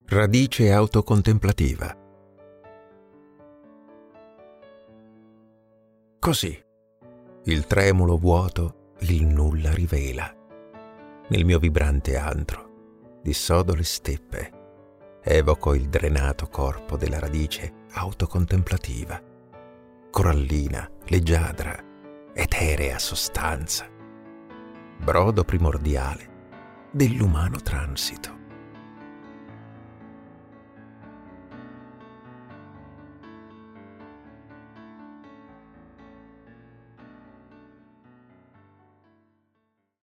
Radice autocontemplativa. Così, il tremulo vuoto il nulla rivela. Nel mio vibrante antro, dissodo le steppe, evoco il drenato corpo della radice autocontemplativa, corallina, leggiadra, eterea sostanza, brodo primordiale dell'umano transito.